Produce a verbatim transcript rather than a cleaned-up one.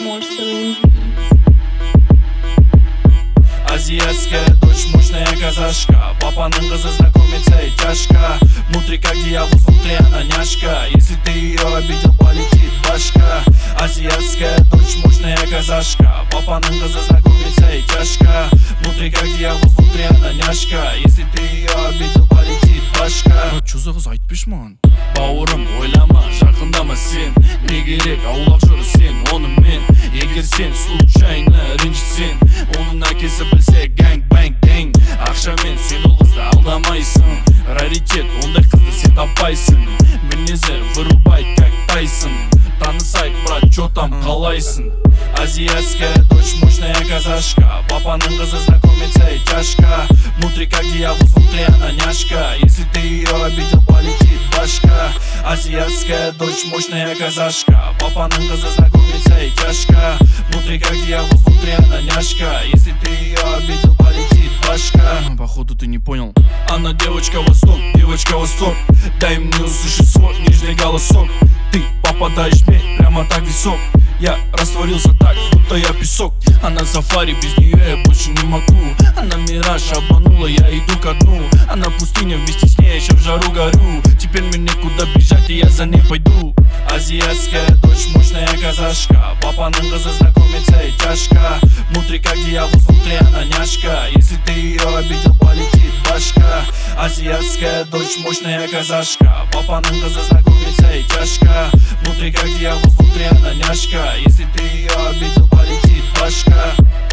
Porcelain Beats. Азиатская дочь, мощная казашка. Папаның кызы, знакомиться и тяжко. Внутри как дьявол, внутри она няшка. Если ты ее обидел, полетит башка. Азиатская дочь, мощная казашка. Папаның кызы, знакомиться и тяжко. Внутри как дьявол, внутри она няшка. Если ты ее обидел, полетит башка. Чё за кыз айтпеш маған? Бауырым, ойлама, жақындама сен. Не керек, аулақ жүрі сен, онымен. Егер сен случайно ренжісен, оның әкесі білсе гэнг бэнг дэнг. Ақшамен сен ол қызды алдамайсың. Раритет, ондай қызды сен таппайсың. Мінезі вырубай, как Тайсон. Танысайық, брат, чё там, қалайсың? Азиатская дочь, мощная казашка. Папаның кызы, знакомиться и тяжко. Внутри как дьявол, внутри она няшка. Если ты ее обидел, полетит башка. Азиатская дочь, мощная казашка. Папаның кызы, знакомиться и тяжко. Внутри как дьявол, внутри она няшка. Если ты ее обидел, полетит башка. Походу ты не понял. Она девочка восток, девочка восток. Дай мне услышать свой нежный голосок. Ты попадаешь мне прямо так висок. Я растворился так, будто я песок. Она сафари, без нее я больше не могу. Она мираж обманула, я иду ко дну. Она пустыня, вместе с ней еще в жару горю. Теперь мне некуда бежать, и я за ней пойду. Азиатская дочь, мощная казашка. Папаның кызы, знакомиться и тяжко. Внутри как дьявол, внутри она няшка. Если ты ее обидел, полетит башка. Азиатская дочь, мощная казашка. Папаның кызы, знакомиться и тяжко. Внутри как дьявол, внутри она няшка. Если ты ее обидел, полетит башка.